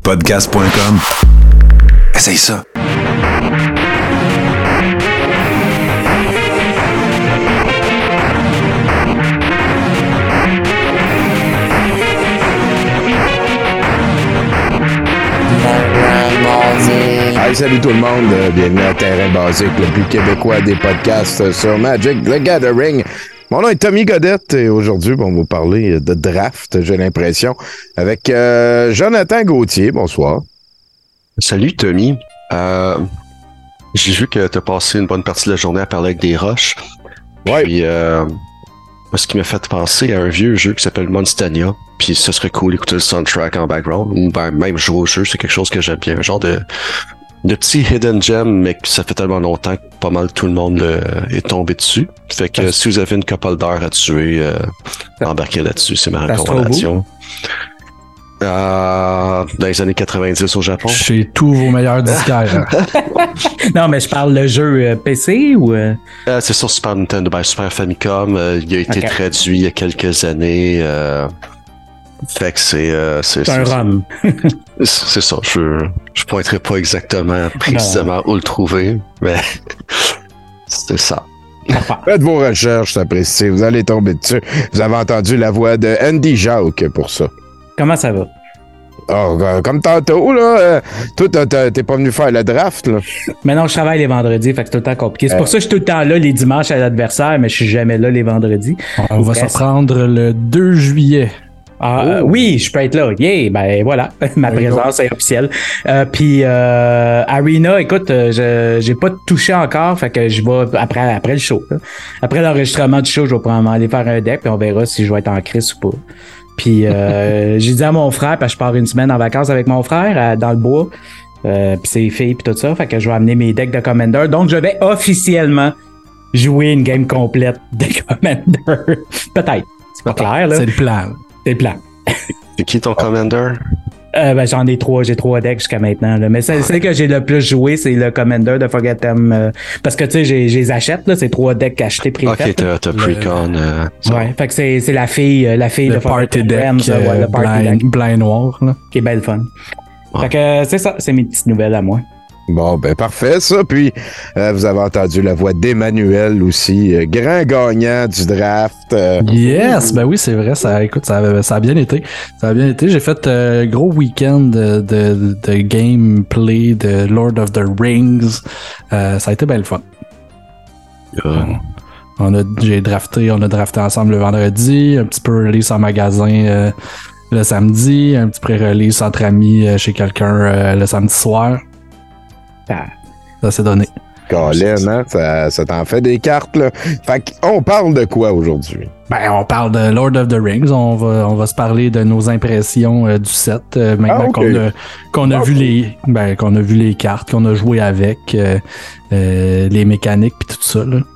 Podcast.com. Essaye ça. Hey, salut tout le monde, bienvenue à Terrain Basique, le plus québécois des podcasts sur Magic the Gathering. Mon nom est Tommy Godette et aujourd'hui, on va vous parler de draft, j'ai l'impression, avec Jonathan Gauthier. Bonsoir. Salut Tommy. J'ai vu que tu as passé une bonne partie de la journée à parler avec des roches. Ouais. Puis, ce qui m'a fait penser à un vieux jeu qui s'appelle Monstania. Puis ce serait cool d'écouter le soundtrack en background. Ou ben, même jouer au jeu, c'est quelque chose que j'aime bien. Un genre de petit hidden gem, mais que ça fait tellement longtemps que pas mal tout le monde est tombé dessus. Fait que si vous avez une couple d'heures à tuer, embarquez là-dessus, c'est ma recommandation. Dans les années 90 au Japon. Chez tous vos meilleurs disquaires. Non, mais je parle le jeu PC ou... C'est sur Super Nintendo, Super Famicom. Il a été traduit il y a quelques années. Fait que c'est un ROM. C'est ça. Je pointerai pas exactement précisément où le trouver, mais c'est ça. Faites vos recherches, c'est apprécié. Vous allez tomber dessus. Vous avez entendu la voix de Andy Jauch pour ça. Comment ça va? Oh, comme tantôt, là, toi, t'es pas venu faire le draft, là. Mais non, je travaille les vendredis, fait que c'est tout le temps compliqué. C'est pour ça que je suis tout le temps là les dimanches à l'adversaire, mais je suis jamais là les vendredis. On va se reprendre le 2 juillet. Oui, je peux être là. Yeah, ben voilà, ma présence est officielle. Puis Arena, écoute, j'ai pas touché encore, fait que je vais après le show. Là. Après l'enregistrement du show, je vais probablement aller faire un deck, puis on verra si je vais être en crise ou pas. Puis j'ai dit à mon frère, parce que je pars une semaine en vacances avec mon frère dans le bois, puis ses filles puis tout ça, fait que je vais amener mes decks de Commander. Donc je vais officiellement jouer une game complète de Commander. Peut-être. C'est pas clair, là. C'est le plan. C'est le plan. C'est qui ton Commander? J'en ai 3. J'ai 3 decks jusqu'à maintenant. Là. Mais c'est que j'ai le plus joué, c'est le Commander de Forgotten. Parce que tu sais, je les achète, là. C'est 3 decks achetés préfaites. Ok, t'as pre-con. Ouais, fait que c'est la fille de party deck, le party deck. blanc et noir, là. Qui est belle fun. Ouais. Fait que c'est ça, c'est mes petites nouvelles à moi. Bon, ben parfait, ça. Puis, vous avez entendu la voix d'Emmanuel aussi, grand gagnant du draft. Yes, ben oui, c'est vrai. Ça a bien été. Ça a bien été. J'ai fait gros week-end de gameplay de Lord of the Rings. Ça a été bien le fun. On a drafté ensemble le vendredi, un petit peu release en magasin le samedi, un petit pré-release entre amis chez quelqu'un le samedi soir. Ça s'est donné. Colin, hein? Ça t'en fait des cartes, là. Fait qu'on parle de quoi aujourd'hui? Ben, on parle de Lord of the Rings. On va se parler de nos impressions du set. Maintenant qu'on a vu les cartes, qu'on a joué avec, les mécaniques puis tout ça, là.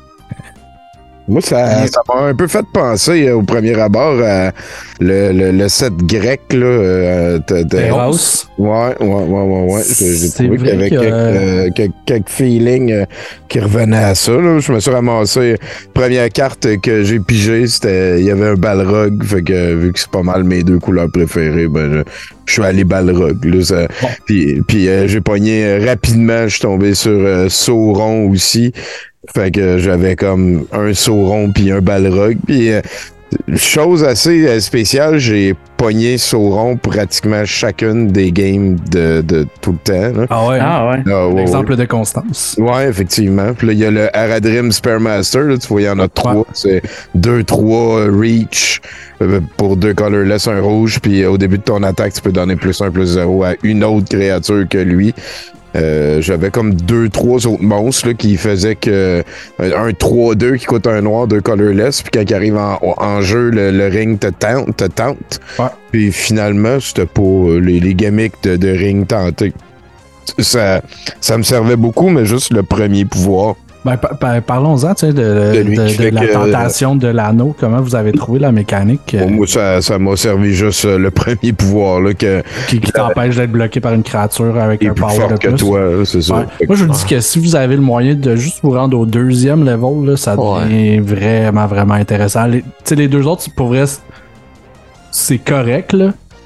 Moi, ça m'a un peu fait penser au premier abord à le set grec, là. Eros. Ouais. J'ai trouvé qu'il y avait quelques feelings qui revenaient à ça, là. Je me suis ramassé. Première carte que j'ai pigée, il y avait un Balrog. Fait que, vu que c'est pas mal mes deux couleurs préférées, ben, je suis allé Balrog, là. Puis j'ai pogné rapidement, je suis tombé sur Sauron aussi. Fait que j'avais comme un Sauron puis un Balrog. Puis chose assez spéciale, j'ai pogné Sauron pratiquement chacune des games de tout le temps. Là. Ah ouais. Exemple de constance. Ouais, effectivement. Puis là, il y a le Haradrim Spearmaster. Là, tu vois, il y en a 3. C'est 2-3 Reach pour 2 colorless, un rouge. Puis au début de ton attaque, tu peux donner +1/+0 à une autre créature que lui. J'avais comme 2-3 autres monstres là, qui faisaient que un 3-2 qui coûte un noir, 2 colorless, puis quand il arrive en jeu, le ring te tente. Ouais. Puis finalement, c'était pas les gimmicks de ring tenté. Ça me servait beaucoup, mais juste le premier pouvoir. Ben, parlons-en, tu sais, de la tentation de l'anneau. Comment vous avez trouvé la mécanique? Moi, ça m'a servi juste le premier pouvoir là, qui t'empêche d'être bloqué par une créature avec un power de plus. Que toi, c'est ça. Ouais. Moi, je vous dis que si vous avez le moyen de juste vous rendre au 2e level, là, ça devient vraiment, vraiment intéressant. Les deux autres, pour vrai, c'est correct, là.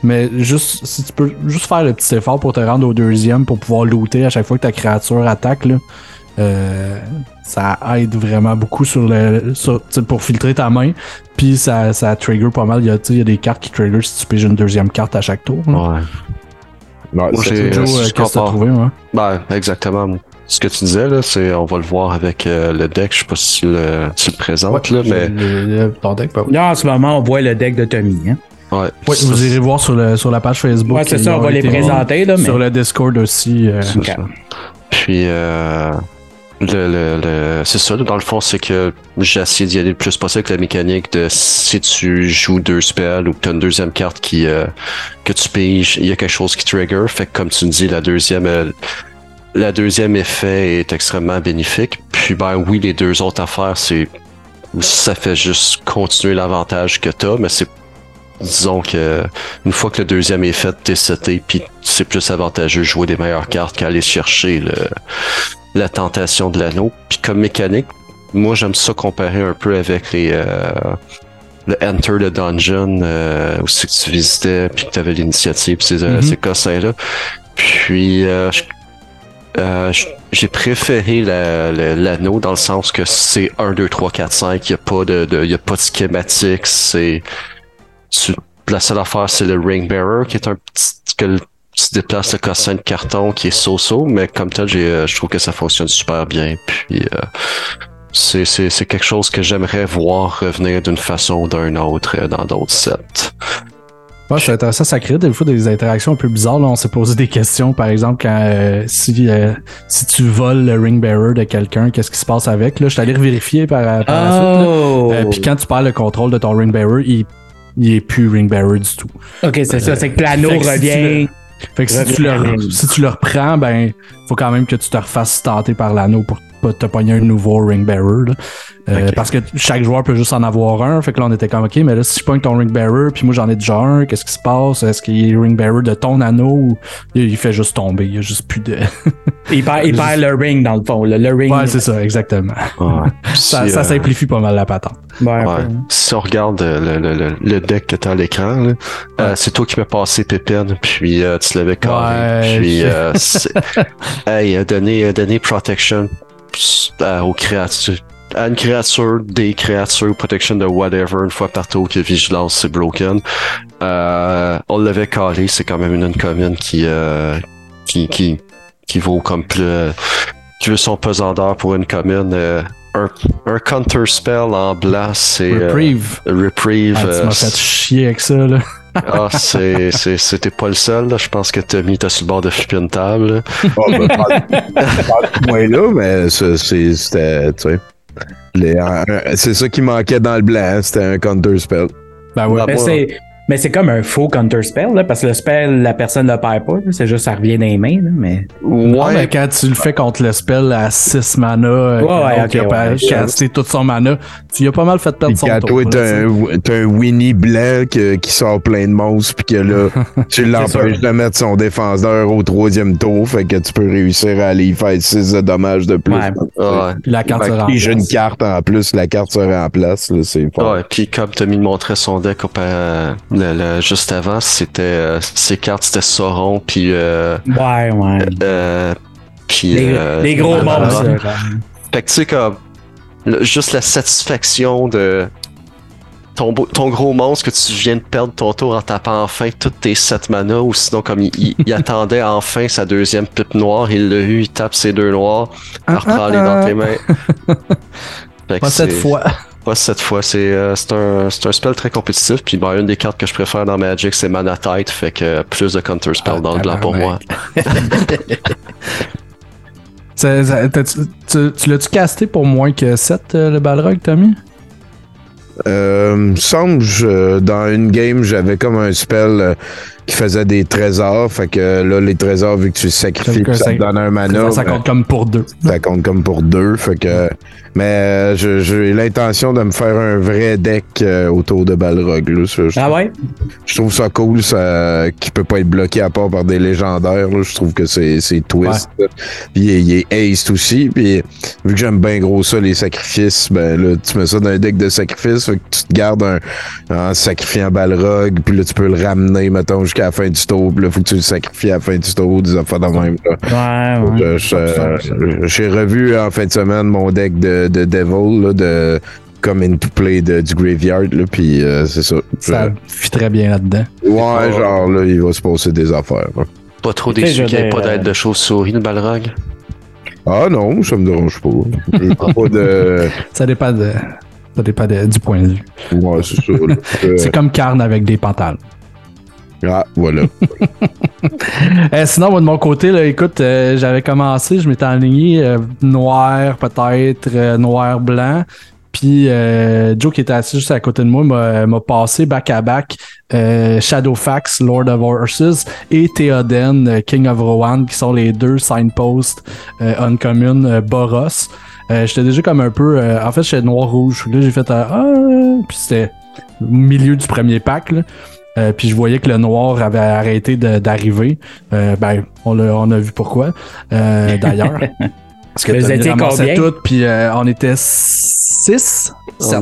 Mais juste, si tu peux juste faire le petit effort pour te rendre au deuxième pour pouvoir looter à chaque fois que ta créature attaque, là, ça aide vraiment beaucoup pour filtrer ta main. Puis ça trigger pas mal. Il y a des cartes qui trigger si tu piges une deuxième carte à chaque tour. Ouais. Moi, Qu'est-ce que t'as trouvé, moi? Ben, exactement. Ce que tu disais, là, c'est, on va le voir avec le deck. Je sais pas si tu le présentes, là, mais. Ton deck, pas. Là, en ce moment, on voit le deck de Tommy, hein. Ouais. Oui, vous irez voir sur la page Facebook. Ouais, c'est ça, on va les présenter, là. Sur le Discord aussi. Okay. Puis, c'est ça, dans le fond, c'est que j'ai essayé d'y aller le plus possible avec la mécanique de si tu joues 2 spells ou que tu as une deuxième carte que tu piges, il y a quelque chose qui trigger. Fait que comme tu me dis, la deuxième effet est extrêmement bénéfique. Puis ben oui, les 2 autres affaires, ça fait juste continuer l'avantage que tu as, mais c'est disons que une fois que le deuxième est fait, t'es seté, puis c'est plus avantageux de jouer des meilleures cartes qu'aller chercher la tentation de l'anneau. Puis comme mécanique, moi j'aime ça comparer un peu avec le Enter the Dungeon, où c'est que tu visitais, puis que tu avais l'initiative, ces cossins-là. Puis j'ai préféré l'anneau dans le sens que c'est 1, 2, 3, 4, 5, il n'y a pas de schématique, la seule affaire, c'est le Ring Bearer, qui est un petit, que tu déplaces le cossin de carton qui est so-so, mais comme tel, je trouve que ça fonctionne super bien. Puis, c'est quelque chose que j'aimerais voir revenir d'une façon ou d'une autre dans d'autres sets. Ouais, c'est intéressant, ça crée des fois des interactions un peu bizarres. Là, on s'est posé des questions, par exemple, quand si tu voles le Ring Bearer de quelqu'un, qu'est-ce qui se passe avec? Là, je suis allé vérifier par la suite. Puis quand tu perds le contrôle de ton Ring Bearer, il est plus Ring Bearer du tout. Ok, c'est ça, c'est que l'anneau revient. Fait que si tu le reprends, ben, faut quand même que tu te refasses tenter par l'anneau pour pas te pogner un nouveau Ring Bearer. Là. Parce que chaque joueur peut juste en avoir un. Fait que là, on était comme, ok, mais là, si je pogne ton Ring Bearer, puis moi, j'en ai déjà un, qu'est-ce qui se passe? Est-ce qu'il est Ring Bearer de ton anneau ou il fait juste tomber? Il y a juste plus de. il perd le ring, dans le fond. Le ring. Ouais, c'est ça, exactement. Ouais. ça simplifie pas mal la patente. Ouais. Si on regarde le deck que t'as à l'écran, c'est toi qui m'as passé Pépine, puis tu l'avais carré. Puis, donner Protection aux créatures. À une créature, des créatures, protection de whatever, une fois par tour que vigilance c'est broken. On l'avait carré, c'est quand même une commune qui vaut comme plus, qui veut son pesant d'or pour une commune. Un counter spell en blanc, c'est Reprieve. Tu m'as fait chier avec ça, là. C'était pas le seul, là. Je pense que Tommy était sur le bord de flipper une table. Moi là, mais c'était, tu sais. C'est ça qui manquait dans le blanc, c'était un counter spell. Ben ouais. Mais c'est comme un faux counter spell, là, parce que le spell, la personne ne le perd pas. Là, c'est juste ça revient dans les mains. Là, mais... Ouais, mais quand tu le fais contre le spell à 6 mana, qui a casté tout son mana, tu y as pas mal fait perdre son tour. Toi, t'as un Winnie blanc qui sort plein de monstres, puis que là, tu l'empêches de mettre son défenseur au 3e tour, fait que tu peux réussir à aller faire 6 de dommages de plus. Puis la carte se remplace. J'ai une carte en plus, la carte se remplace. Là, c'est fort. Ouais, puis comme Tommy montrait son deck juste avant, c'était ses cartes, c'était Sauron, puis puis les gros monstres. Fait que tu sais, comme juste la satisfaction de ton gros monstre que tu viens de perdre ton tour en tapant enfin toutes tes 7 mana, ou sinon comme il attendait enfin sa deuxième pipe noire, il l'a eu, il tape ses 2 noirs, reprend-les dans tes mains. Pas cette fois. Pas cette fois, c'est un spell très compétitif, puis une des cartes que je préfère dans Magic, c'est Mana Tide, fait que plus de counter spell dans le blanc pour moi. Tu l'as-tu casté pour moins que 7, le Balrog, Tommy? Semble dans une game, j'avais comme un spell qui faisait des trésors. Fait que là, les trésors, vu que tu sacrifies, ça te donne un mana. Ça compte comme pour 2. Ça compte comme pour 2. Fait que. Mais j'ai l'intention de me faire un vrai deck autour de Balrog. Là. Ouais? Je trouve ça cool, ça, qui peut pas être bloqué à part par des légendaires. Là. Je trouve que c'est twist. Ouais. Puis il est haste aussi. Puis vu que j'aime bien gros ça, les sacrifices, ben là, tu mets ça dans un deck de sacrifices. Fait que tu te gardes en sacrifiant Balrog. Puis là, tu peux le ramener, mettons, jusqu'à la fin du tour, puis là, faut que tu le sacrifies à la fin du tour, des affaires de même. Là. Ouais. J'ai revu en fin de semaine mon deck de Devil, là, de comme into play du Graveyard, là, puis c'est ça. Ça fit très bien là-dedans. Ouais, genre, là, il va se passer des affaires. Là. Pas trop déçu qu'il n'y ait pas d'aide de chauve-souris, le Balrog? Ah non, ça me dérange pas. Pas de... Ça dépend du point de vue. Ouais, c'est ça. C'est comme Karn avec des pantalons. Ah, voilà. Sinon, moi, de mon côté, là, écoute, j'avais commencé, je m'étais enligné noir, peut-être, noir-blanc. Puis Joe qui était assis juste à côté de moi m'a passé back-à-back Shadowfax, Lord of Horses et Théoden, King of Rohan, qui sont les deux signposts uncommon Boros. J'étais déjà comme un peu... en fait, j'étais noir-rouge. Là, j'ai fait... puis c'était au milieu du premier pack, là. Puis je voyais que le noir avait arrêté d'arriver. On a vu pourquoi, d'ailleurs. Parce que vous étiez combien? Tout, puis on était 6?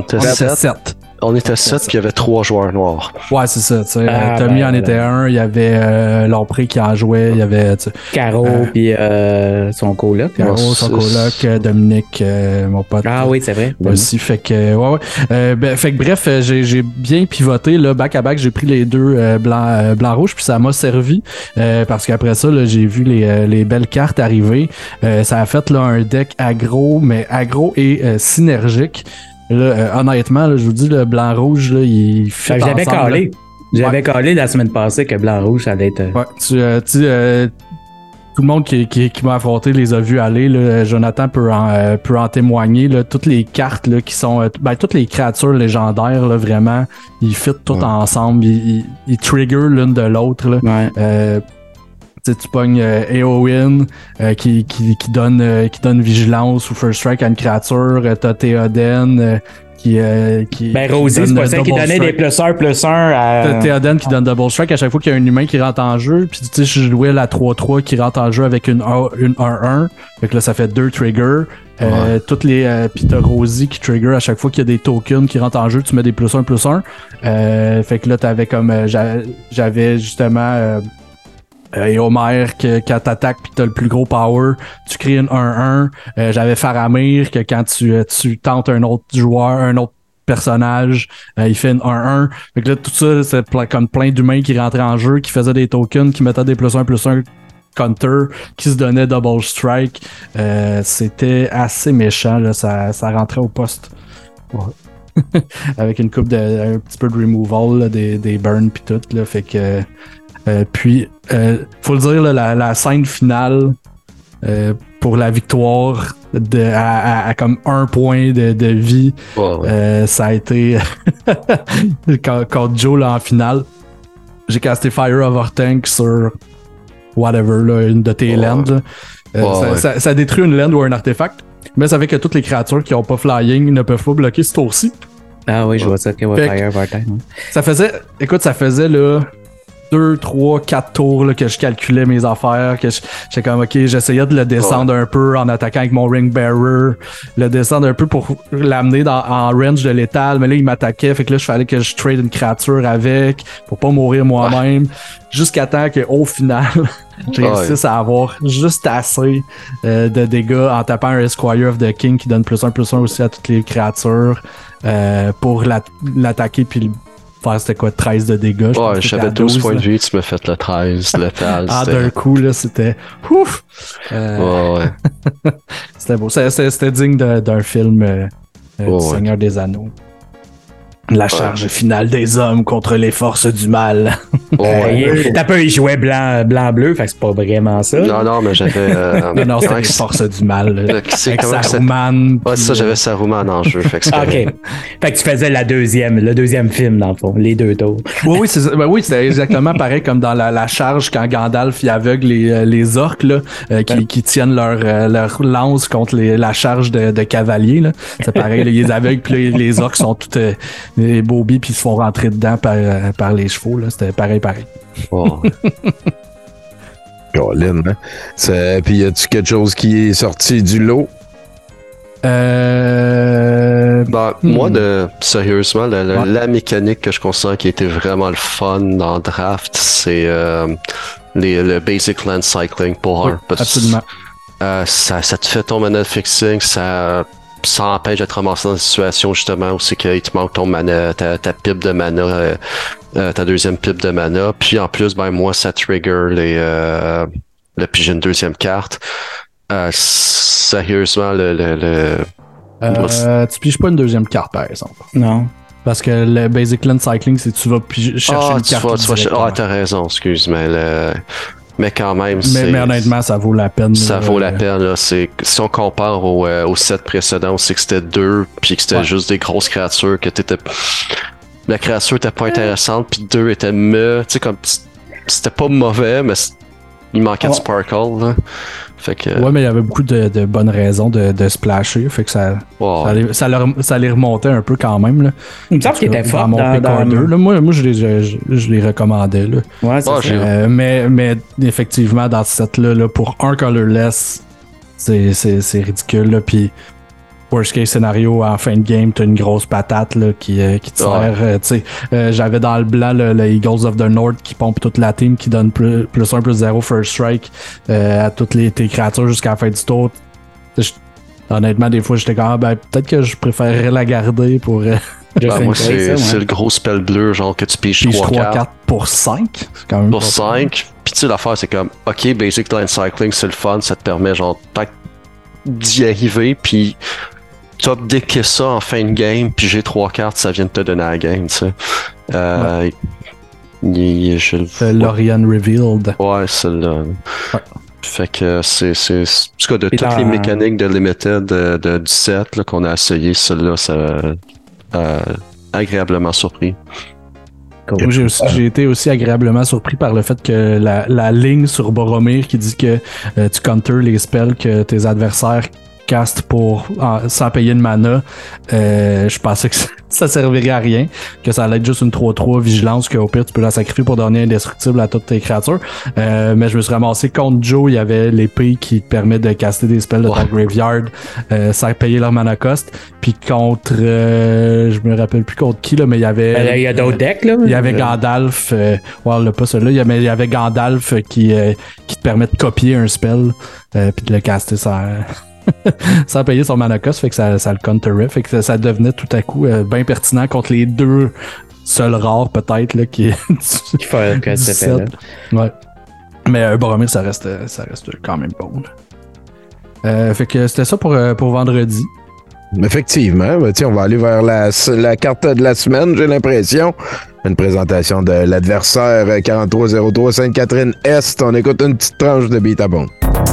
7. On était 7 puis il y avait 3 joueurs noirs. Ouais, c'est ça. Tommy en était un, il y avait Lompré qui en jouait, il y avait Caro puis son coloc. Caro, son coloc, Dominique, mon pote. Ah oui, c'est vrai. Aussi, fait que fait que bref, j'ai bien pivoté là, back à back, j'ai pris les deux blanc rouge, puis ça m'a servi parce qu'après ça, là, j'ai vu les belles cartes arriver. Ça a fait là un deck aggro et synergique. Là, honnêtement, là, je vous dis, le blanc-rouge, là, il fait J'avais calé. J'avais calé la semaine passée que blanc-rouge, ça allait être... Ouais, tout le monde qui m'a affronté les a vus aller. Là, Jonathan peut en témoigner. Là, toutes les cartes là, qui sont... toutes les créatures légendaires, là, vraiment, ils fit toutes ensemble. Ils trigger l'une de l'autre. Là. Ouais. Tu pognes Eowyn qui donne vigilance ou first strike à une créature. T'as Théoden qui Rosie, c'est pas ça qui donnait des +1/+1 à... T'as Théoden qui donne double strike à chaque fois qu'il y a un humain qui rentre en jeu. Puis tu sais, je jouais la 3/3 qui rentre en jeu avec une 1/1. Fait que là, ça fait 2 triggers. Toutes les puis t'as Rosie qui trigger à chaque fois qu'il y a des tokens qui rentrent en jeu, tu mets des +1/+1. Fait que là, t'avais comme j'avais justement et Homer quand t'attaques pis t'as le plus gros power, tu crées une 1/1. J'avais Faramir que quand tu tentes un autre joueur, un autre personnage, il fait une 1/1. Fait que là, tout ça, c'est comme plein d'humains qui rentraient en jeu, qui faisaient des tokens, qui mettaient des +1/+1 counter, qui se donnaient double strike. C'était assez méchant, là, ça rentrait au poste. Ouais. Avec une coupe un petit peu de removal, là, des burns pis tout, là, fait que... puis, faut le dire, là, la scène finale pour la victoire à comme 1 point de vie, ça a été contre Joe là, en finale. J'ai casté Fire Over Tank sur whatever, là, une de tes lands. Ça détruit une land ou un artefact, mais ça fait que toutes les créatures qui n'ont pas flying ne peuvent pas bloquer ce tour-ci. Ah oui, je vois ça, Fire Over Tank. Ça faisait là 2, 3, 4 tours là, que je calculais mes affaires, que j'étais comme ok, j'essayais de le descendre un peu en attaquant avec mon Ring Bearer, le descendre un peu pour l'amener en range de l'étal, mais là il m'attaquait, fait que là il fallait que je trade une créature avec pour pas mourir moi-même, jusqu'à temps qu'au final je réussisse à avoir juste assez de dégâts en tapant un Esquire of the King qui donne +1/+1 aussi à toutes les créatures pour l'attaquer puis faire c'était quoi 13 de dégâts. J'avais 12 points de vie, tu m'as fait le 13, le tal. D'un coup, là, c'était ouf! C'était beau. C'était digne d'un film du Seigneur des Anneaux. La charge finale des hommes contre les forces du mal. T'as pas, il jouait blanc-bleu, fait que c'est pas vraiment ça. Non, mais j'avais... non, c'était les forces du mal. Avec Saruman. Ça, j'avais Saruman en jeu. Fait que OK. Fait que tu faisais le deuxième film, dans le fond, les deux tours. Oui, c'était exactement pareil comme dans la charge quand Gandalf il aveugle les orques là, qui tiennent leur lance contre la charge de cavaliers. Là. C'est pareil, là, ils les aveugles, puis les orques sont toutes... les bobbies puis ils se font rentrer dedans par les chevaux là, c'était pareil. Colin, hein? Puis y a-tu quelque chose qui est sorti du lot? Moi, sérieusement, la mécanique que je considère qui était vraiment le fun dans Draft, c'est le Basic Land Cycling pour 1. Absolument. Ça te fait ton mana fixing, ça empêche d'être ramassé dans une situation justement où c'est qu'il te manque ton mana, ta pipe de mana, ta deuxième pipe de mana. Puis en plus, moi, ça trigger puis j'ai une deuxième carte. Sérieusement, tu piges pas une deuxième carte, par exemple. Non. Parce que le Basic Land Cycling, c'est tu vas chercher une carte. T'as raison, excuse, mais quand même, mais honnêtement, ça vaut la peine. Ça vaut la peine. Là. Si on compare au set précédent, c'est que c'était 2, puis que c'était juste des grosses créatures, que la créature était pas intéressante, puis 2 était tu sais, comme c'était pas mauvais, mais il manquait de sparkle. Là. Fait que, ouais, mais il y avait beaucoup de bonnes raisons de splasher, fait que ça les remontait un peu quand même. Là. Il me semble qu'il était fort dans 2. Là, moi je les recommandais. Là. Ouais, c'est ça. Mais effectivement, dans ce set-là, pour un colorless, c'est ridicule. Là, puis worst case scénario, en fin de game, t'as une grosse patate là, qui te sert. J'avais dans le blanc le Eagles of the North qui pompe toute la team, qui donne plus 1, plus 0 first strike à toutes tes créatures jusqu'à la fin du tour. Honnêtement, des fois, j'étais comme peut-être que je préférerais la garder pour. Moi, c'est le gros spell bleu, genre que tu piges 3 cartes. Pour 5. C'est quand même pour 5. Puis tu sais, l'affaire, c'est comme, OK, Basic Land Cycling, c'est le fun, ça te permet, genre, peut-être d'y arriver, puis top decker ça en fin de game, puis j'ai 3 cartes, ça vient de te donner la game, tu sais. Lorien Revealed. Ouais, celle-là. Ouais. Fait que c'est en tout cas, de toutes les mécaniques de Limited du set là, qu'on a essayé, celle-là, ça agréablement surpris. Cool. J'ai été aussi agréablement surpris par le fait que la ligne sur Boromir qui dit que tu counters les spells que tes adversaires cast sans payer de mana, je pensais que ça servirait à rien, que ça allait être juste une 3-3 vigilance, qu'au pire tu peux la sacrifier pour donner indestructible à toutes tes créatures, mais je me suis ramassé contre Joe, il y avait l'épée qui permet de caster des spells de ta graveyard sans payer leur mana cost, puis contre je me rappelle plus contre qui là, mais il y avait il y a d'autres decks là, il y avait Gandalf pas celui-là, il y avait Gandalf qui te permet de copier un spell puis de le caster sans payer son mana cost, fait que ça le counterait, fait que ça devenait tout à coup bien pertinent contre les deux seuls rares peut-être là, qui fait que ça fait là. Ouais. Mais Boromir, ça reste quand même bon. Fait que c'était ça pour vendredi. Effectivement, on va aller vers la carte de la semaine, j'ai l'impression. Une présentation de l'adversaire 4303 Sainte-Catherine-Est. On écoute une petite tranche de Beat à bon.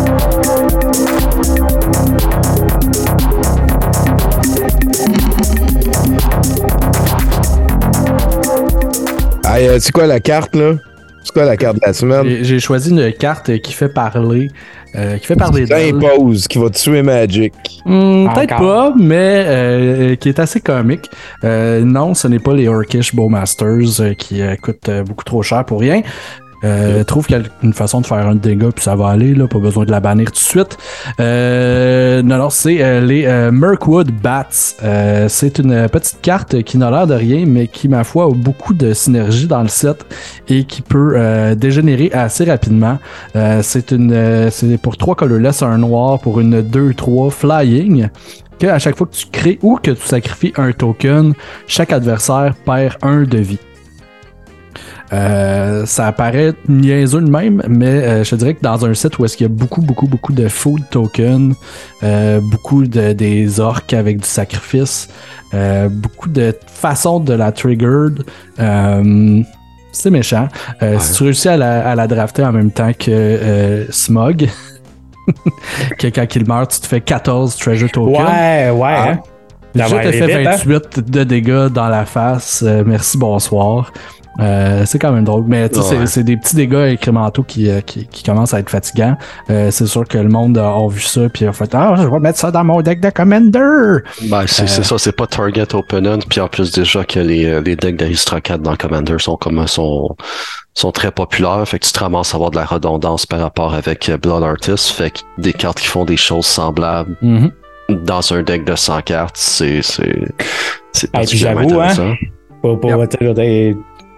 C'est quoi la carte, là? C'est quoi la carte de la semaine? J'ai choisi une carte qui fait parler. Qui impose, qui va tuer Magic. Peut-être pas, mais qui est assez comique. Non, ce n'est pas les Orcish Bowmasters qui coûtent beaucoup trop cher pour rien. Trouve qu'il y a une façon de faire un dégât puis ça va aller, là, pas besoin de la bannir tout de suite. Non, c'est les Mirkwood Bats. C'est une petite carte qui n'a l'air de rien, mais qui, ma foi, a beaucoup de synergie dans le set et qui peut dégénérer assez rapidement. C'est pour 3 colorless, un noir pour une 2-3 flying. Que à chaque fois que tu crées ou que tu sacrifies un token, chaque adversaire perd 1 de vie. Ça paraît niaiseux de même, mais je te dirais que dans un site où est-ce qu'il y a beaucoup de food tokens, beaucoup des orques avec du sacrifice, beaucoup de façons de la triggered, c'est méchant. Si tu réussis à la drafter en même temps que Smog, que quand il meurt, tu te fais 14 treasure tokens. Ouais. Je t'ai fait 28 de dégâts dans la face. Merci, bonsoir. C'est quand même drôle, mais c'est des petits dégâts incrémentaux qui commencent à être fatigants. C'est sûr que le monde a vu ça puis a fait je vais mettre ça dans mon deck de Commander. C'est ça, c'est pas target opponent, puis en plus déjà que les decks d'Aristocrat dans Commander sont très populaires, fait que tu te ramasses à avoir de la redondance par rapport avec Blood Artist, fait que des cartes qui font des choses semblables dans un deck de 100 cartes, c'est particulièrement intéressant. Pour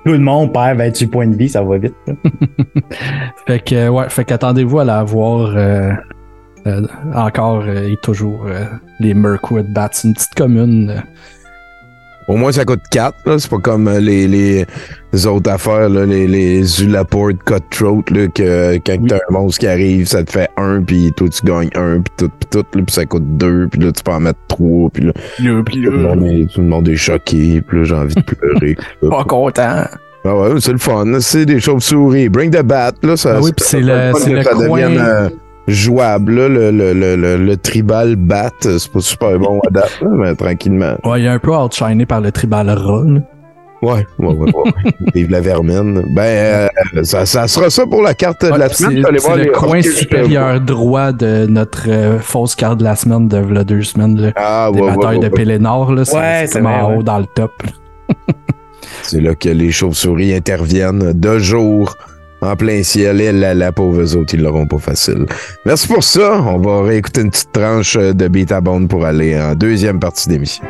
Tout le monde perd 28 points de vie, ça va vite. Fait qu'attendez-vous à la voir encore et toujours les Mirkwood Bats, une petite commune. Au moins, ça coûte 4, là. C'est pas comme les autres affaires, là, les Ulaport Cutthroat, là, que quand t'as un monstre qui arrive, ça te fait 1, puis toi, tu gagnes 1, puis tout, là, puis ça coûte 2, puis là, tu peux en mettre 3, puis là, tout le monde est choqué, puis là, j'ai envie de pleurer. Pas content. Ah ouais, c'est le fun, c'est des chauves-souris. Bring the bat, là, ça, oui, puis c'est le ça coin... devienne jouable, là, le tribal bat, c'est pas super bon à date, là, mais tranquillement. Ouais, il est un peu outshiné par le tribal rat, là. Ouais. Vive la vermine. Ça sera ça pour la carte de la semaine. C'est le coin supérieur droit de notre fausse carte de la semaine de la 2 semaines, là. Des batailles de Pélénor, là. C'est en haut dans le top. C'est là que les chauves-souris interviennent de jour. En plein ciel, et la pauvre eux autres, ils l'auront pas facile. Merci pour ça. On va réécouter une petite tranche de Beta Bone pour aller en deuxième partie d'émission.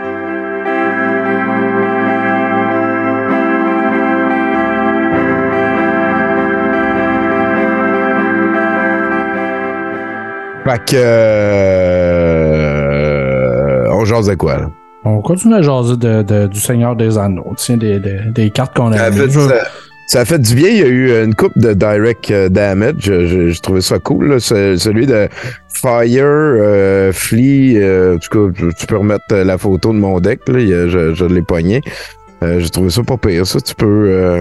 Fait que... on jase de quoi, là? On continue à jaser du Seigneur des Anneaux. Tiens, des cartes qu'on a vues. Ça a fait du bien. Il y a eu une coupe de direct damage. J'ai trouvé ça cool. Là. Celui de Fire, Flea. En tout cas, tu peux remettre la photo de mon deck. Là. Je l'ai pogné. J'ai trouvé ça pas pire. Ça, tu peux...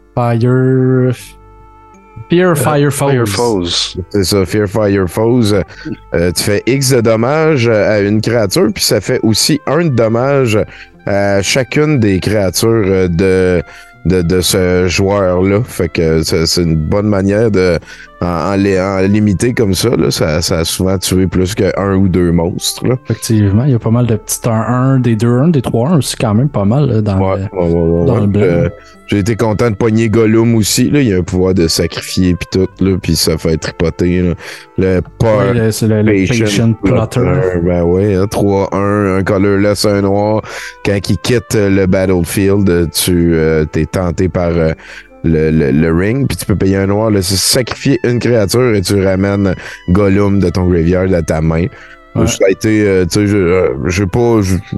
Fear Fire Foes. C'est ça, Fear Fire Foes. Tu fais X de dommages à une créature, puis ça fait aussi 1 de dommage à chacune des créatures de ce joueur-là. Fait que c'est une bonne manière de en limiter comme ça. Là, ça a souvent tué plus que 1 ou 2 monstres. Là. Effectivement, il y a pas mal de petits 1-1, des 2-1, des 3-1 aussi quand même pas mal là, dans le bleu. J'ai été content de pogner Gollum aussi. Là. Il y a un pouvoir de sacrifier puis tout, là, puis ça fait tripoter. Là. C'est le Patient Plotter. Ben oui, 3-1, un colorless, un noir. Quand il quitte le battlefield, tu t'es tenté par le ring, puis tu peux payer un noir. Là, c'est sacrifier une créature et tu ramènes Gollum de ton graveyard à ta main. Ouais. Ça a été, tu sais, j'ai pas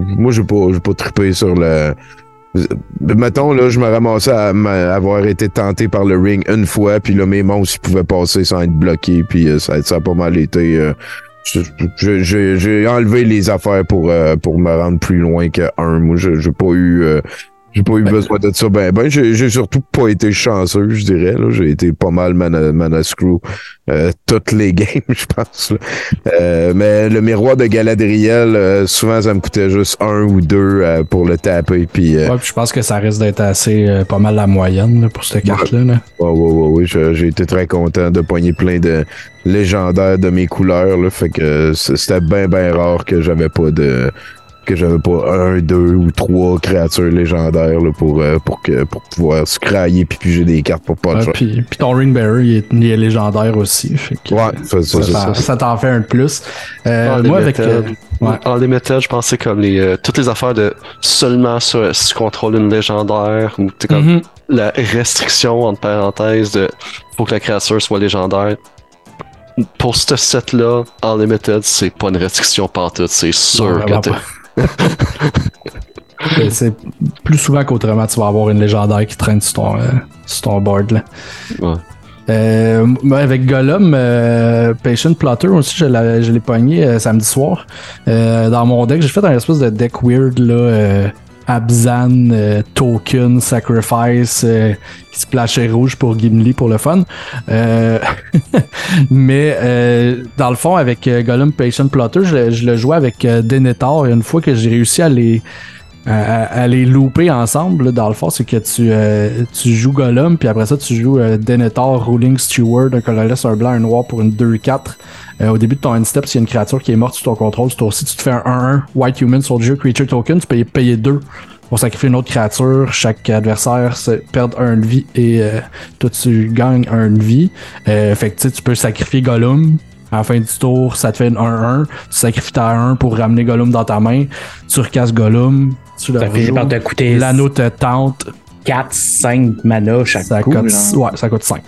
trippé sur le... Mettons, là, je me ramassais à avoir été tenté par le ring une fois, puis là, mes monstres, ils pouvaient passer sans être bloqués, puis ça a pas mal été... j'ai enlevé les affaires pour me rendre plus loin que 1. Moi, j'ai pas eu besoin de ça. J'ai surtout pas été chanceux, je dirais. Là. J'ai été pas mal mana screw toutes les games, je pense. Mais le miroir de Galadriel, souvent, ça me coûtait juste 1 ou 2 pour le taper. Puis, puis je pense que ça risque d'être assez pas mal la moyenne là, pour cette carte-là. Là. Oui. J'ai été très content de pogner plein de légendaires de mes couleurs. Là, fait que c'était bien rare que j'avais pas 1, 2 ou 3 créatures légendaires là, pour pouvoir se crailler puis piger des cartes pour pas de puis ton Ringbearer, il est légendaire aussi. Fait que, ça t'en fait un de plus. Moi, avec... En Limited, je pensais comme toutes les affaires de seulement si tu contrôles une légendaire ou t'es comme la restriction entre parenthèses de faut que la créature soit légendaire. Pour ce set-là, en Limited, c'est pas une restriction pantoute, c'est sûr que c'est plus souvent qu'autrement, tu vas avoir une légendaire qui traîne sur ton board. Là. Ouais. Avec Gollum, Patient Plotter aussi, je l'ai pogné samedi soir. Dans mon deck, j'ai fait un espèce de deck weird là. Abzan, Token, Sacrifice, qui splashait rouge pour Gimli pour le fun. Mais dans le fond, avec Gollum Patient Plotter, je le jouais avec Denethor. Et une fois que j'ai réussi à les looper ensemble, là, dans le fond, c'est que tu joues Gollum, puis après ça, tu joues Denethor, Ruling Steward, un colorless, un blanc, un noir pour une 2-4. Au début de ton end step, s'il y a une créature qui est morte sous ton contrôle, ce tour-ci, tu te fais un 1-1 White Human Soldier Creature Token, tu peux payer 2 pour sacrifier une autre créature. Chaque adversaire perd 1 de vie et toi tu gagnes 1 de vie. Fait que tu peux sacrifier Gollum. À la fin du tour, ça te fait une 1-1. Tu sacrifies ta 1 pour ramener Gollum dans ta main. Tu recasses Gollum. Tu le rejoues. L'anneau te tente. 4-5 mana chaque ça coup. Coûte, ouais, ça coûte 5.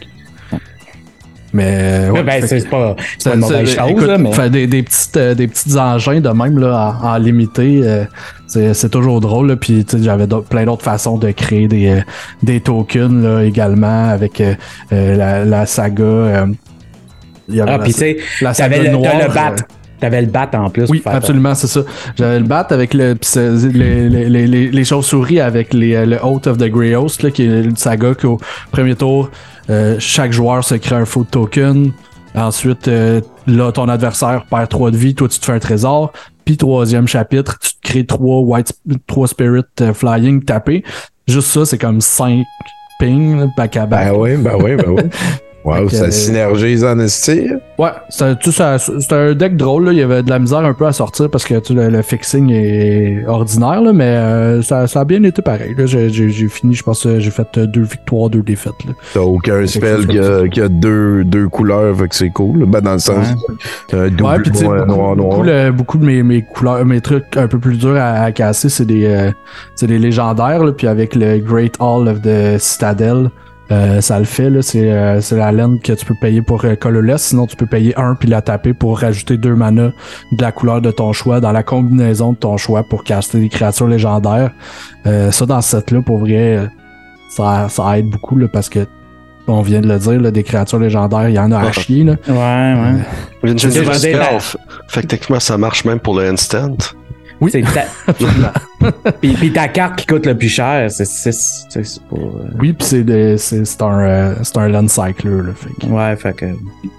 Mais c'est pas une mauvaise chose, là, mais... des petits engins de même là, en limité, c'est toujours drôle. Là, puis j'avais plein d'autres façons de créer des tokens là, également avec la saga. Puis tu sais, t'avais le bat. T'avais le bat en plus. Oui, absolument, c'est ça. J'avais le bat avec les chauves-souris avec le Oath of the Grey Host, là, qui est une saga qu'au premier tour, chaque joueur se crée un food token. Ensuite, là, ton adversaire perd 3 de vie, toi tu te fais un trésor. Puis troisième chapitre, tu te crées 3 Spirit Flying tapés. Juste ça, c'est comme 5 ping back à back. Ben oui. Wow, ça synergise en esti. Ouais, c'est un deck drôle. Là. Il y avait de la misère un peu à sortir parce que le fixing est ordinaire, là, mais ça a bien été pareil. Là. J'ai fini, je pense j'ai fait 2 victoires, 2 défaites. Là. T'as aucun spell qui a deux couleurs, fait que c'est cool. Ben, dans le sens double noir. Beaucoup de mes couleurs, mes trucs un peu plus durs à casser, c'est des légendaires. Là, puis avec le Great Hall of the Citadel, ça le fait, là, c'est la laine que tu peux payer pour colorless, sinon tu peux payer 1 puis la taper pour rajouter 2 mana de la couleur de ton choix dans la combinaison de ton choix pour caster des créatures légendaires. Ça, dans ce set-là, pour vrai, ça aide beaucoup là, parce que on vient de le dire, là, des créatures légendaires, il y en a à chier. Là. Ouais. Fait que techniquement, ça marche même pour le instant. Oui, puis ta carte qui coûte le plus cher, c'est pas... Oui, puis c'est un land cycler. Là, fait que... Ouais, fait que...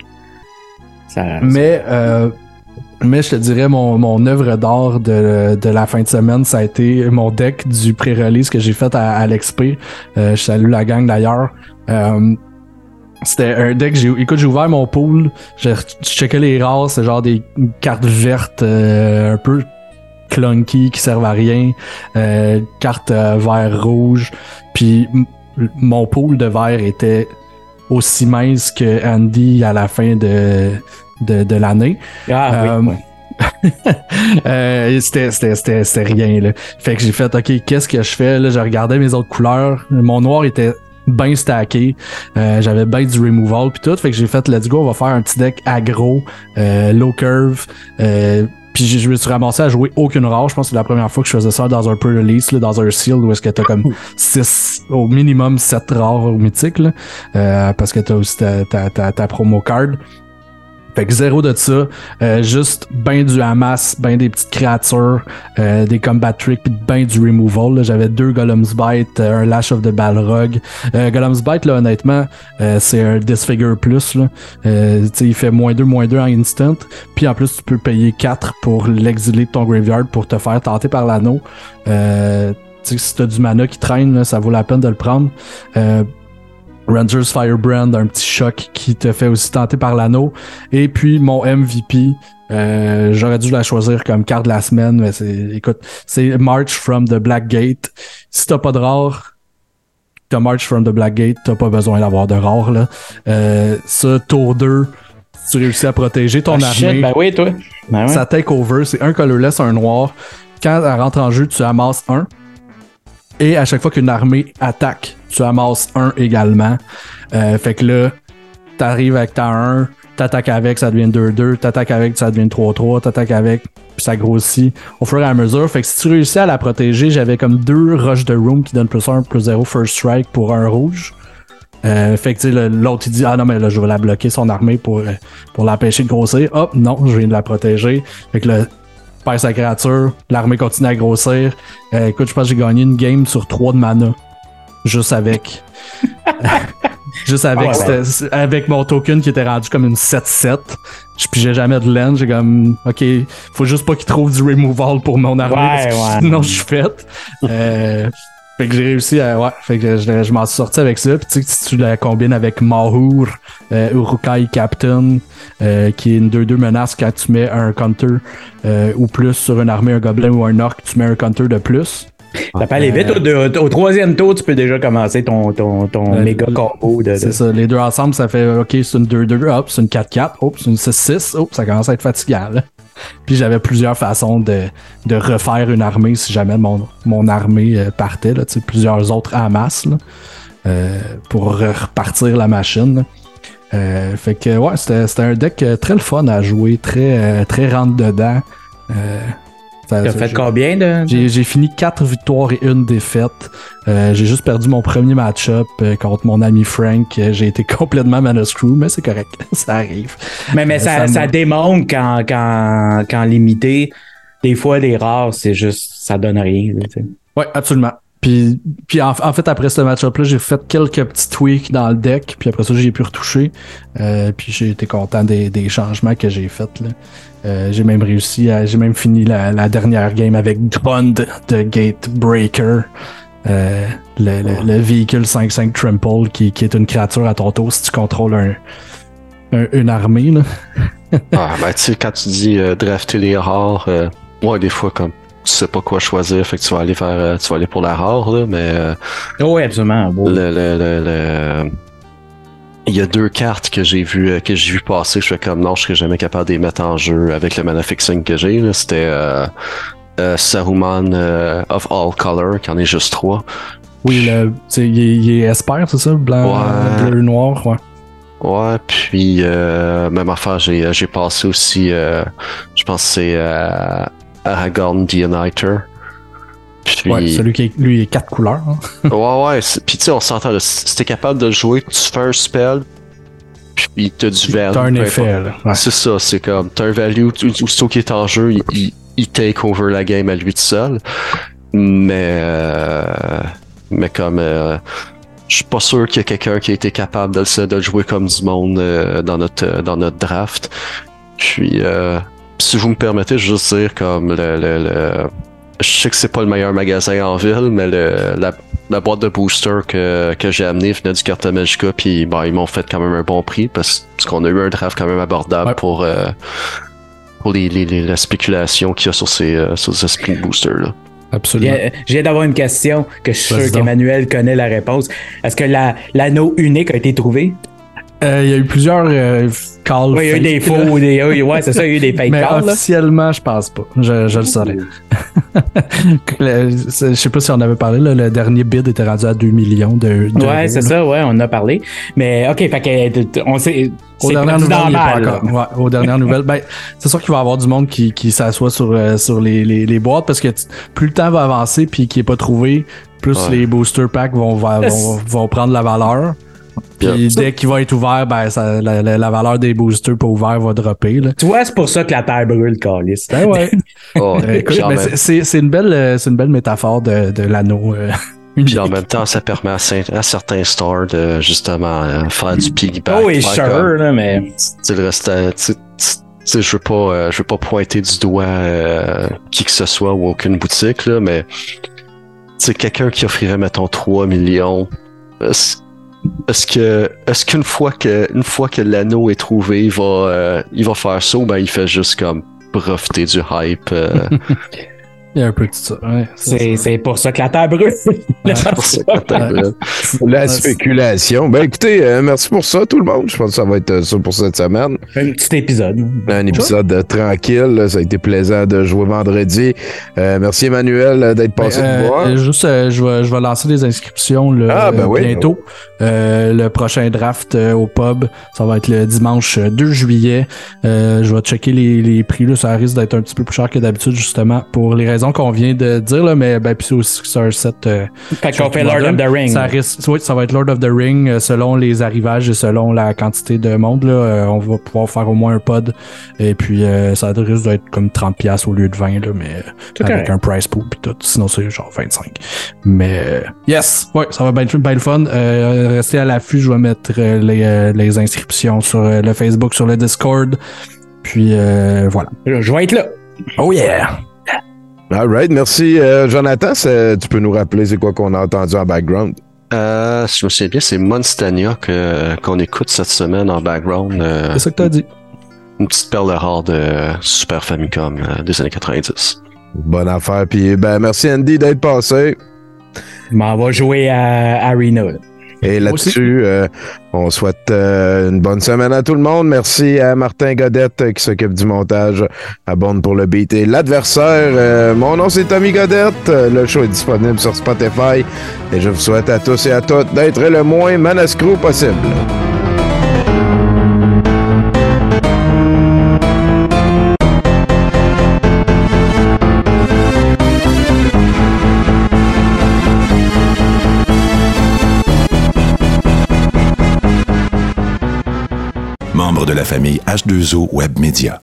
Mais je te dirais, mon œuvre d'art de la fin de semaine, ça a été mon deck du pré-release que j'ai fait à l'XP. Je salue la gang d'ailleurs. C'était un deck, j'ai ouvert mon pool, je checkais les rares, c'est genre des cartes vertes un peu clunky qui servent à rien, carte vert rouge, puis mon pool de vert était aussi mince que Andy à la fin de l'année. C'était rien là. Fait que j'ai fait ok, qu'est-ce que je fais là? Je regardais mes autres couleurs, mon noir était bien stacké, j'avais bien du removal puis tout, fait que j'ai fait let's go, on va faire un petit deck aggro, low curve, puis je me suis ramassé à jouer aucune rare. Je pense que c'est la première fois que je faisais ça dans un pre-release, là, dans un sealed où est-ce que t'as comme 6, au minimum 7 rares au mythique, là, parce que t'as aussi ta promo card. Fait que zéro de ça, juste ben du Hamas, ben des petites créatures, des combat tricks, pis ben du removal. Là. J'avais 2 Golem's Bite, un Lash of the Balrog. Golem's Bite, là, honnêtement, c'est un Disfigure plus. Là. Il fait -2 en instant. Puis en plus, tu peux payer 4 pour l'exiler de ton graveyard pour te faire tenter par l'anneau. Si t'as du mana qui traîne, là, ça vaut la peine de le prendre. Rangers Firebrand, un petit choc qui te fait aussi tenter par l'anneau. Et puis mon MVP, j'aurais dû la choisir comme carte de la semaine, mais c'est March from the Black Gate. Si t'as pas de rare, t'as March from the Black Gate, t'as pas besoin d'avoir de rare là. Ça, tour 2, tu réussis à protéger ton armée. Shit, ben oui, toi. Ben ouais. Ça take over, c'est un colorless, un noir. Quand elle rentre en jeu, tu amasses 1. Et à chaque fois qu'une armée attaque, tu amasses 1 également. Fait que là, t'arrives avec ta 1, t'attaques avec, ça devient 2-2, t'attaques avec, ça devient 3-3, t'attaques avec, puis ça grossit au fur et à mesure. Fait que si tu réussis à la protéger, j'avais comme 2 Rush de Room qui donnent +1, +0 First Strike pour un rouge. Fait que tu sais, l'autre il dit ah non mais là je vais la bloquer son armée pour l'empêcher de grossir. Hop, non, je viens de la protéger. Fait que là, perd sa créature, l'armée continue à grossir. Écoute, je pense que j'ai gagné une game sur 3 de mana. Juste avec. Avec mon token qui était rendu comme une 7-7. Je pigeais jamais de laine. J'ai comme, ok, faut juste pas qu'il trouve du removal pour mon armée. Sinon, je suis faite. Fait que j'ai réussi à. Ouais, fait que je m'en suis sorti avec ça. Puis tu sais, si tu la combines avec Mahur, Urukai Captain, qui est une 2-2 menace quand tu mets un counter ou plus sur une armée, un gobelin ou un orc, tu mets un counter de plus. Ça peut aller vite. Au 3e tour, tu peux déjà commencer ton méga combo. C'est ça. Les deux ensemble, ça fait OK, c'est une 2-2, hop, c'est une 4-4, hop, c'est une 6-6, hop, ça commence à être fatigant. Là. Puis j'avais plusieurs façons de refaire une armée si jamais mon armée partait, là, plusieurs autres en masse là, pour repartir la machine. Fait que ouais, c'était un deck très le fun à jouer, très rentre-dedans. T'as fait combien de... J'ai fini 4 victoires et 1 défaite. J'ai juste perdu mon premier match-up contre mon ami Frank. J'ai été complètement manuscrew, mais c'est correct. Ça arrive. Mais ça démontre quand limité, des fois, les rares, c'est juste, ça donne rien. Oui, absolument. Puis en fait, après ce match-up-là, j'ai fait quelques petits tweaks dans le deck. Puis après ça, j'ai pu retoucher. Puis j'ai été content des changements que j'ai faits. J'ai même j'ai même fini la dernière game avec Drond de Gatebreaker. Le véhicule 5-5 Trample qui est une créature à ton tour si tu contrôles une armée. Là. Ben tu sais, quand tu dis drafter les rares, ouais, des fois, comme tu sais pas quoi choisir, fait que tu vas aller pour la rare, là, mais... oui, absolument. Bon. Il y a 2 cartes que j'ai vu passer, je fais comme non, je serais jamais capable de les mettre en jeu avec le mana fixing que j'ai. Là. C'était Saruman of All Color, qui en est juste 3. Oui, il est Esper, c'est ça? Blanc, bleu, noir, ouais. Ouais, puis même affaire, j'ai passé aussi, je pense que c'est Aragorn the Uniter. Puis... Ouais, celui qui lui est 4 couleurs. Hein. ouais. Puis tu sais, on s'entend, si t'es capable de le jouer, tu fais un spell, puis t'as du value. T'as un effet, là. Ouais. C'est ça, c'est comme, t'as un value, aussitôt qu'il est en jeu, il take over la game à lui tout seul. Mais comme, je suis pas sûr qu'il y a quelqu'un qui a été capable de le jouer comme du monde dans notre draft. Puis, si vous me permettez, je veux juste dire comme je sais que c'est pas le meilleur magasin en ville, mais la boîte de booster que j'ai amenée venait du Carta Magica, puis ben, ils m'ont fait quand même un bon prix parce qu'on a eu un draft quand même abordable pour la spéculation qu'il y a sur ces spring boosters là. Absolument. Je viens d'avoir une question que je suis sûr qu'Emmanuel connaît la réponse. Est-ce que l'anneau unique a été trouvé? Il y a eu plusieurs calls. Oui, il y a eu des faux. Ouais, c'est ça, il y a eu des fake mais calls. Mais officiellement, je pense pas. Je le saurais. Je sais pas si on avait parlé, là, le dernier bid était rendu à 2 millions de ouais, c'est ça, ouais, on en a parlé. Mais OK, fait que on sait. Aux dernières nouvelles, il est pas encore. Ouais, aux dernières nouvelles, ben, c'est sûr qu'il va y avoir du monde qui s'assoit sur les boîtes parce que plus le temps va avancer puis qu'il n'est pas trouvé, plus les booster packs vont prendre la valeur. Puis dès qu'il va être ouvert, ben la valeur des boosters pas ouverts va dropper. Là. Tu vois, c'est pour ça que la terre brûle, Calis. Ben ouais. Écoute, mais c'est une belle métaphore de l'anneau. Puis en même temps, ça permet à certains stores de justement faire du piggyback. Oh, et sure, là, mais. Tu le reste, je veux pas pointer du doigt qui que ce soit ou aucune boutique, là, mais tu sais, quelqu'un qui offrirait, mettons, 3 millions. Est-ce qu'une fois que l'anneau est trouvé, il va faire ça ou ben il fait juste comme profiter du hype? Il y a un peu de ça. Ouais, c'est pour ça que la terre brûle. La spéculation. Ben écoutez, merci pour ça tout le monde. Je pense que ça va être ça pour cette semaine. Un petit épisode. Un épisode tranquille. Ça a été plaisant de jouer vendredi. Merci Emmanuel d'être passé nous voir. Juste, je vais lancer les inscriptions bientôt. Le prochain draft au pub, ça va être le dimanche 2 juillet. Je vais checker les prix. Là, ça risque d'être un petit peu plus cher que d'habitude justement pour les raisons qu'on vient de dire, là, mais ben, puis c'est aussi c'est un set. Fait qu'on fait Lord of the Ring. Ça va être Lord of the Ring selon les arrivages et selon la quantité de monde. Là, on va pouvoir faire au moins un pod. Et puis ça risque d'être comme 30$ au lieu de 20$, là, mais avec un price pool puis tout. Sinon, c'est genre 25$. Mais yes! Ouais, ça va être bien le fun. Restez à l'affût, je vais mettre les inscriptions sur le Facebook, sur le Discord. Puis voilà. Je vais être là. Oh yeah! All right, merci Jonathan. Tu peux nous rappeler c'est quoi qu'on a entendu en background? Si je me souviens bien, c'est Monstania qu'on écoute cette semaine en background. C'est ça que t'as dit. Une petite perle rare de Super Famicom des années 90. Bonne affaire. Puis ben merci Andy d'être passé. On va jouer à Arena. Et là-dessus, on souhaite une bonne semaine à tout le monde. Merci à Martin Godette qui s'occupe du montage à Bond pour le beat et l'adversaire. Mon nom, c'est Tommy Godette. Le show est disponible sur Spotify. Et je vous souhaite à tous et à toutes d'être le moins manascrew possible. Membre de la famille H2O Web Media.